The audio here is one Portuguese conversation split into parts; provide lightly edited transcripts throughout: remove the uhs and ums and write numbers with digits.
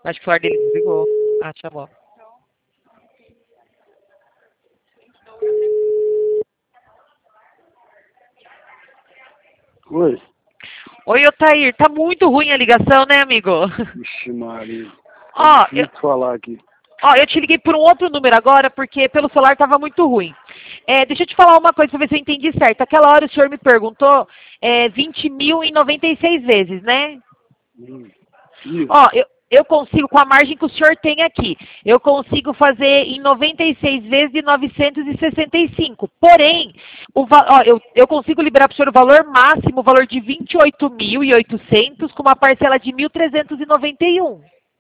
Acho que o celular dele desligou. Ah, chamou. Oi. Oi, Otair. Tá muito ruim a ligação, né, amigo? Vixe, Maria. Ó, É difícil falar aqui. eu te liguei por um outro número agora, porque pelo celular tava muito ruim. Deixa eu te falar uma coisa pra ver se eu entendi certo. Aquela hora o senhor me perguntou 20 mil em 96 vezes, né? Isso. Eu consigo, com a margem que o senhor tem aqui, eu consigo fazer em 96 vezes de 965. Porém, eu consigo liberar para o senhor o valor máximo, o valor de 28.800 com uma parcela de 1.391.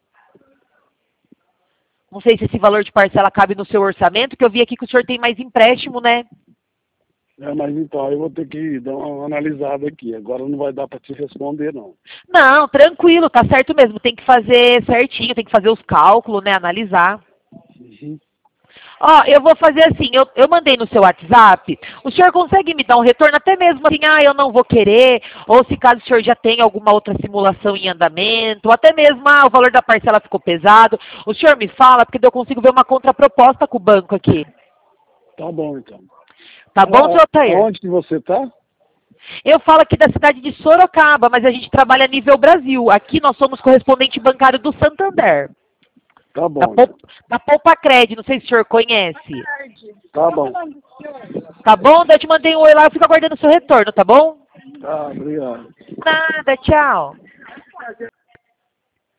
Não sei se esse valor de parcela cabe no seu orçamento, que eu vi aqui que o senhor tem mais empréstimo, né? Mas então, eu vou ter que dar uma analisada aqui. Agora não vai dar para te responder, não. Não, tranquilo, tá certo mesmo. Tem que fazer certinho, tem que fazer os cálculos, né? Analisar. Uhum. Eu vou fazer assim, eu mandei no seu WhatsApp, o senhor consegue me dar um retorno, até mesmo assim, eu não vou querer, ou se caso o senhor já tem alguma outra simulação em andamento, ou até mesmo, o valor da parcela ficou pesado, o senhor me fala, porque daí eu consigo ver uma contraproposta com o banco aqui. Tá bom, então. Tá bom, seu Otair? Onde que você tá? Eu falo aqui da cidade de Sorocaba, mas a gente trabalha a nível Brasil. Aqui nós somos correspondente bancário do Santander. Tá bom. Da Poupa-Cred, não sei se o senhor conhece. Tá bom. Tá bom? Daí eu te mandei um oi lá, eu fico aguardando o seu retorno, tá bom? Tá, obrigado. Nada, tchau.